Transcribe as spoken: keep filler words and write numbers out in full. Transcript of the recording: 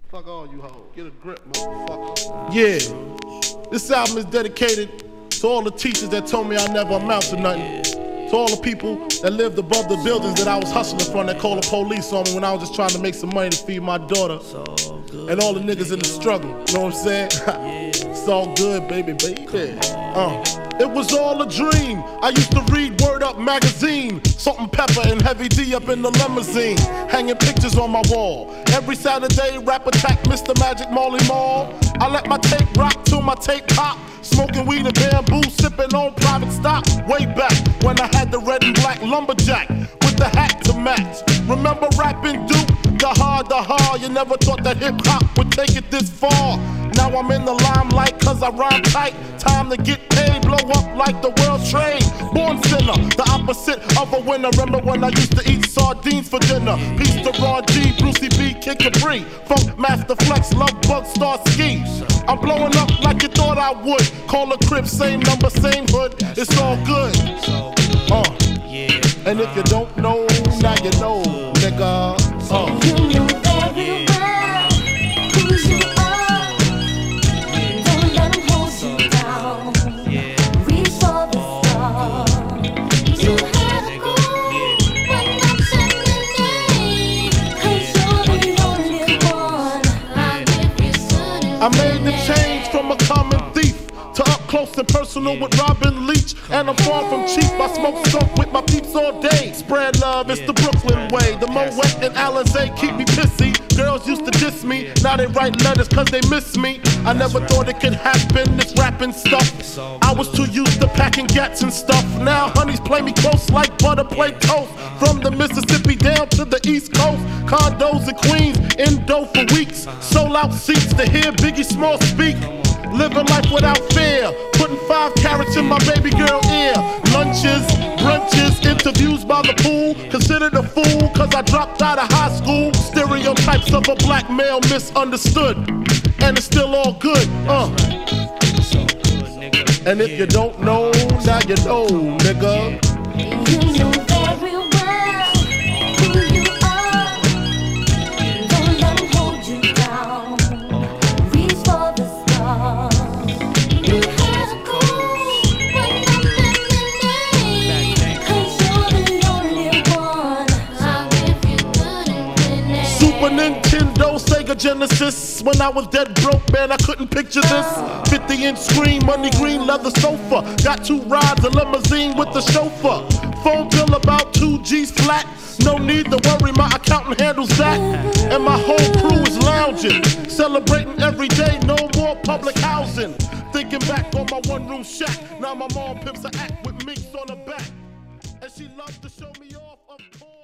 Fuck all you hoes. Get a grip, motherfucker. Yeah. This album is dedicated to all the teachers that told me I never amount to nothing. To all the people that lived above the buildings that I was hustling from that called the police on me when I was just trying to make some money to feed my daughter. And all the niggas in the struggle. You know what I'm saying? It's all good, baby, baby. Uh. It was all a dream. I used to read Word Up magazine. Salt and Pepper and Heavy D up in the limousine. Hanging pictures on my wall. Every Saturday, rap attack Mister Magic Marley Marl. I let my tape rock till my tape pop. Smoking weed and bamboo, sipping on private stock. Way back when I had the red and black lumberjack with the hat to match. Remember rapping Duke? The hard, the hard. You never thought that hip hop would take it this far. Now I'm in the limelight cause I rhyme tight. Time to get paid, blow up like the world trade. Born sinner, the opposite of a winner. Remember when I used to eat sardines for dinner? Peace to Ron G, Brucey B, Kid Capri, Funk Master Flex, Love Bug, Star Ski. I'm blowing up like you thought I would. Call a crib, same number, same hood. It's all good. Uh. And if you don't know, now you know, nigga. Uh. You know very well who you are. Don't let them hold you down. Reach for the stars. You had a goal when nothing remained. Cause you're the only one I'll give you certain. I made the change from a common thief to up close and personal with Robin Leach. And I'm far from cheap, I smoke skunk with my peeps all day. Spread love, it's the Brooklyn way. The Moet and Alizé keep me pissy. Girls used to diss me, now they write letters cause they miss me. I never thought it could happen, this rapping stuff. I was too used to packing gats and stuff. Now honeys play me close like butter play toast. From the Mississippi down to the East Coast. Condos in Queens, in dough for weeks. Sold out seats to hear Biggie Small speak. Living life without fear, putting five carats in my baby girl ear. Lunches, brunches, interviews by the pool. Considered a fool cause I dropped out of high school. Stereotypes of a black male misunderstood. And it's still all good, uh. And if you don't know, now you know, nigga. You know very well who you are. Don't let them hold you down. Reach for the stars. You had a goal when nothing remained. Cause you're the only one I'll give you good and clean. Super Nintendo, Sega Genesis. When I was dead broke, man, I couldn't picture this. fifty inch screen, money green leather sofa. Got two rides, a limousine with the chauffeur. Phone bill about two G's flat. No need to worry, my accountant handles that. And my whole crew is lounging, celebrating every day, no more public housing. Thinking back on my one room shack. Now my mom pimps a act with minks on her back. And she loves to show me off, of course.